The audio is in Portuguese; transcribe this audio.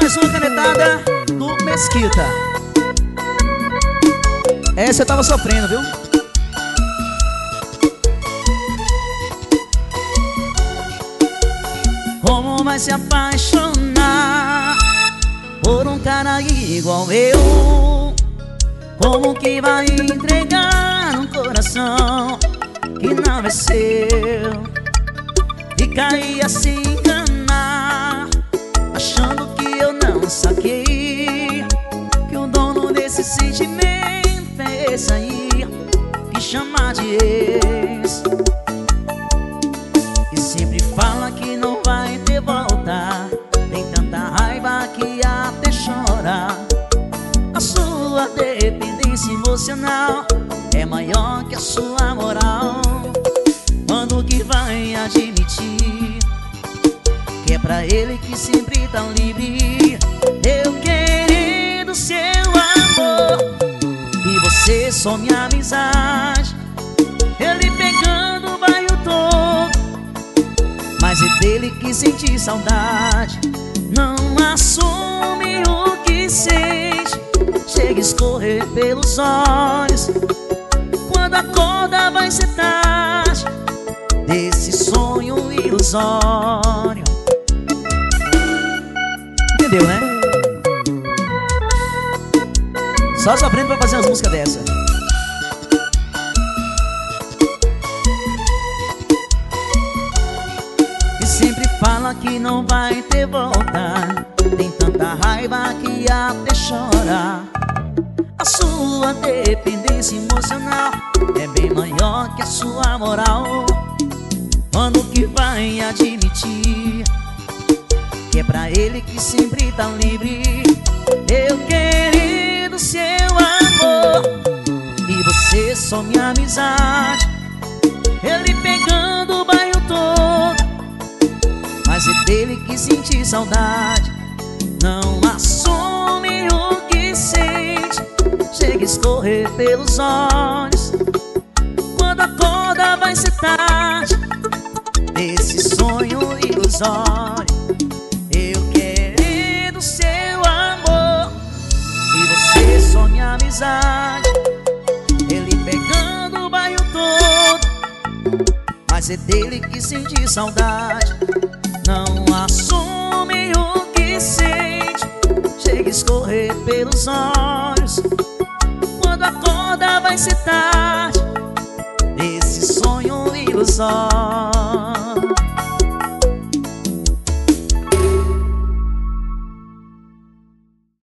mais uma canetada do Mesquita. Essa eu tava sofrendo, viu? Como vai se apaixonar por um cara igual eu? Como que vai entregar um coração que não é seu? E cair a se enganar, achando que eu não saquei que o dono desse sentimento é esse aí que chama de ex. E sempre fala que não vai ter volta, tem tanta raiva que até chora. A sua dependência emocional é maior que a sua moral. Quando que vai admitir que é pra ele que sempre tá livre? Eu querendo seu amor e você só minha amizade. Ele pegando o bairro todo, mas é dele que senti saudade. Não assume o que sente, chega a escorrer pelos olhos. Quando acorda vai ser tarde desse sonho ilusório. Entendeu, né? Só sofrendo pra fazer umas músicas dessa. E sempre fala que não vai ter volta, tem tanta raiva que até chora. A sua dependência emocional é bem maior que a sua moral. Quando que vai admitir que é pra ele que sempre tá livre? Eu querendo seu amor e você só minha amizade. Ele pegando o bairro todo, mas é dele que senti saudade. Não assume o que sente, chega a escorrer pelos olhos. Quando acorda vai ser tarde desse sonho ilusório. Eu querendo seu amor e você só minha amizade. Ele pegando o bairro todo, mas é dele que senti saudade. Não assume o que sente, chega a escorrer pelos olhos. Quando acorda vai ser tarde desse sonho ilusório.